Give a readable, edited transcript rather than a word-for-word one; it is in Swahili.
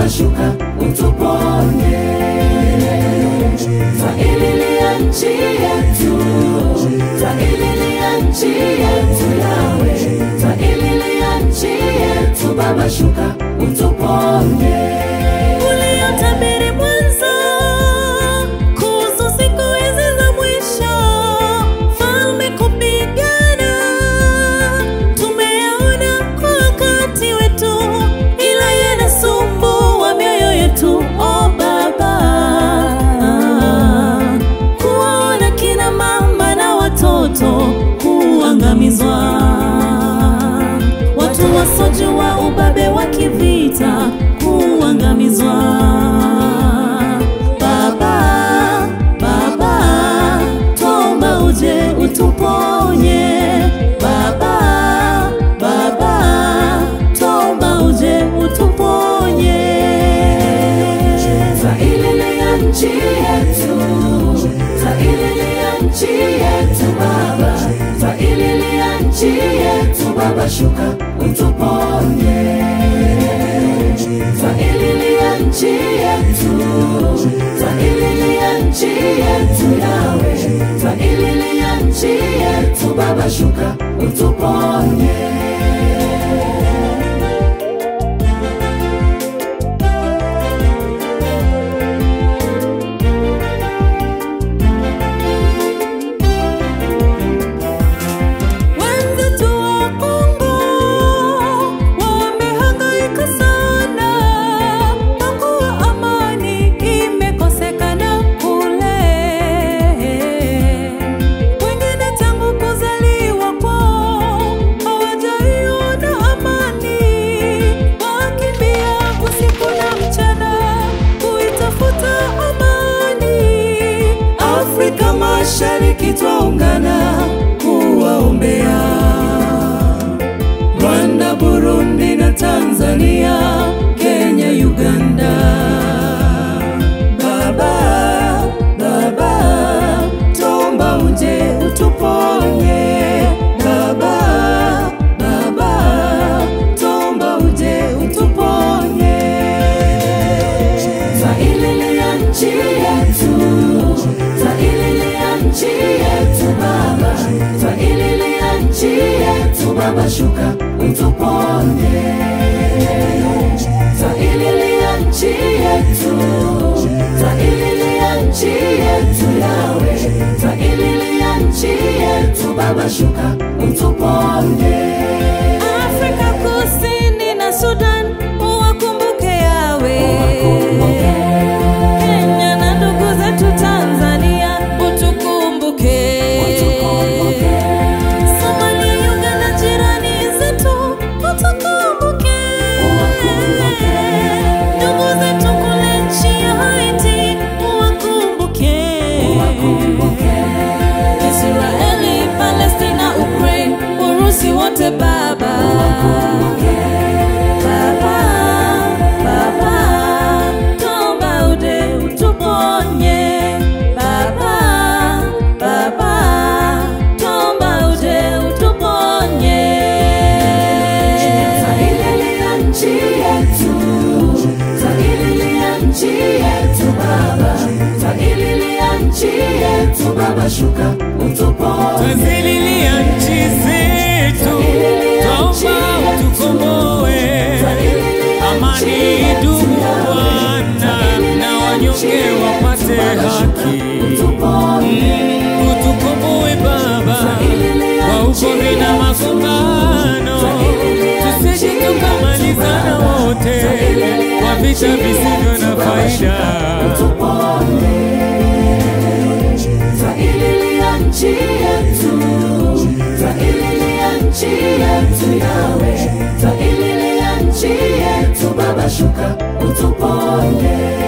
Baba shuka utuponye. Twaililia nchi yetu, twaililia nchi yetu Yawe, twaililia nchi yetu. Baba shuka utuponye. Uliyotabiri mwanzo kuhusu siku hizi za mwisho, falme kupigana, tumeyaona kwa wakati wetu, ila yanasumbua mioyo yetu. O Baba, kuwaona kina mama na watoto kuangamizwa, watu wasojua ubabe wa kivita kuangamizwa. Baba, Baba, tuomba uje utuponye. Baba, Baba, tuomba uje utuponye. Twaililia nchi yetu, twaililia nchi yetu Baba, twaililia nchi yetu. Baba shuka utuponye. Twaililia nchi yetu, twaililia nchi yetu Yawe, twaililia nchi yetu. Baba shuka utuponye. Mashariki twaungana kuwaombea Rwanda, Burundi na Tanzania, Kenya, Uganda. Baba, Baba, tuomba uje utuponye. Baba, Baba, tuomba uje utuponye. Twaililia nchi yetu, twaililia nchi yetu Baba, twaililia nchi yetu. Baba shuka utuponye. Twaililia nchi yetu, twaililia nchi yetu Yawe, twaililia nchi yetu. Baba shuka utuponye. Afrika Kusini na Sudan uwakumbuke Yawe, Kenya na ndugu zetu Tanzania utukumbuke. Somalia, Uganda, jirani zetu utukumbuke. Ndugu zetu kule nchi ya Haiti uwakumbuke. Israeli, Palestina, Ukraine, Urusi, wote Baba. Baba, Baba, tuomba uje utuponye. Baba, Baba, tuomba uje utuponye. Twaililia nchi yetu, twaililia nchi yetu Baba, twaililia nchi yetu. Baba shuka utuponye. Twaililia nchi zetu, tuomba utukomboe. Amani idumu Bwana, na wanyonge wapate haki. Utukomboe Baba, kwa ugomvi na magombano, tusije tukamalizana wote kwa vita visivyo na faida. Twaililia nchi yetu, twaililia nchi yetu Yawe, twaililia nchi yetu. Baba shuka utuponye.